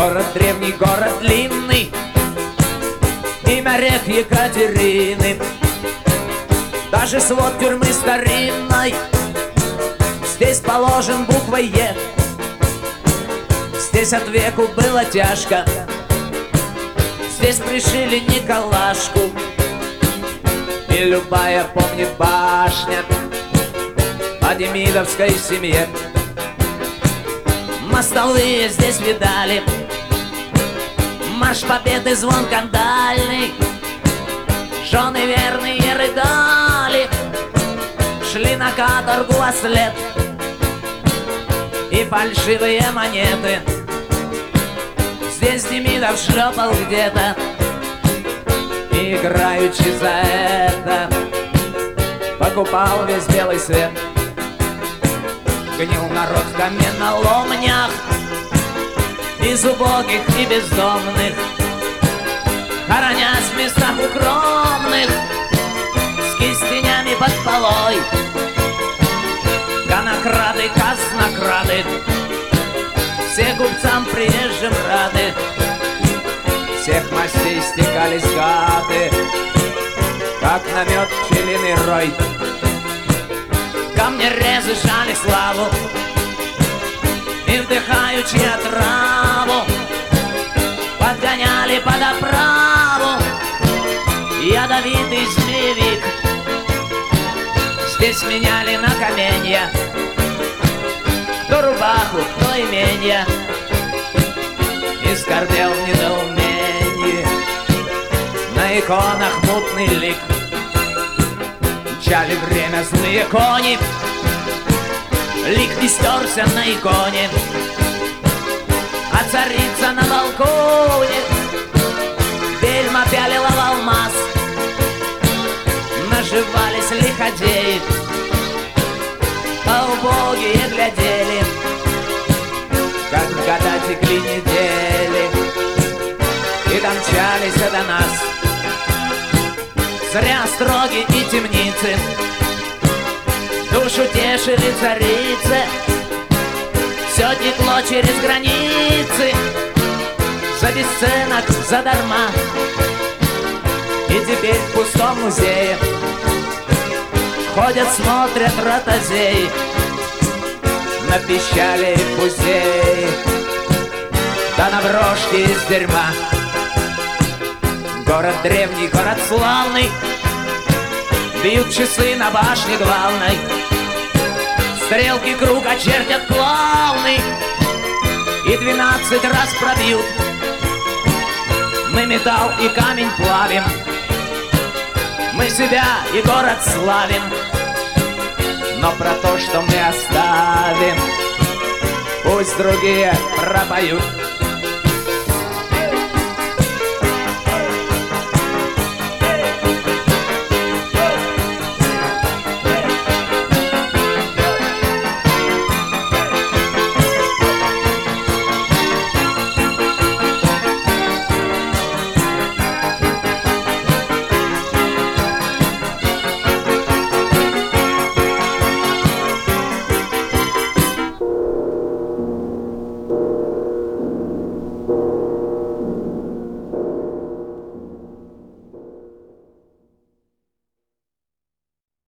Город древний, город длинный, имя рек Екатерины. Даже свод тюрьмы старинной здесь положен буквой Е. Здесь от веку было тяжко, здесь пришили Николашку. И любая помнит башня о демидовской семье. Мостовые здесь видали марш победы, звон кандальный. Жены верные рыдали, шли на каторгу ослед. И фальшивые монеты здесь Демидов шлепал где-то. И играючи за это покупал весь белый свет. Гнил народ в каменоломнях из убогих и бездомных, хоронясь в местах укромных с кистенями под полой. Конокрады, казнокрады, все купцам приезжим рады. Всех мастей стекались гады, как на мед пчелиный рой. Камнерезы жали славу и, вдыхаючи отраву, подгоняли под оправу ядовитый змеевик. Здесь меняли на каменья, кто рубаху, кто именья, и скорбел в недоумении на иконах мутный лик. Мчали время злые кони, лик не стерся на иконе, а царица на балконе бельма пялила в алмаз. Наживались лиходеи, а убогие глядели, как года текли недели и домчались до нас. Зря строги и темницы душу тешили царицы. Все текло через границы за бесценок, задарма. И теперь в пустом музее ходят, смотрят ротозеи на пищали и музеи, да на брошки из дерьма. Город древний, город славный, бьют часы на башне главной, стрелки круг очертят клауны и 12 раз пробьют. Мы металл и камень плавим, мы себя и город славим, но про то, что мы оставим, пусть другие пропоют.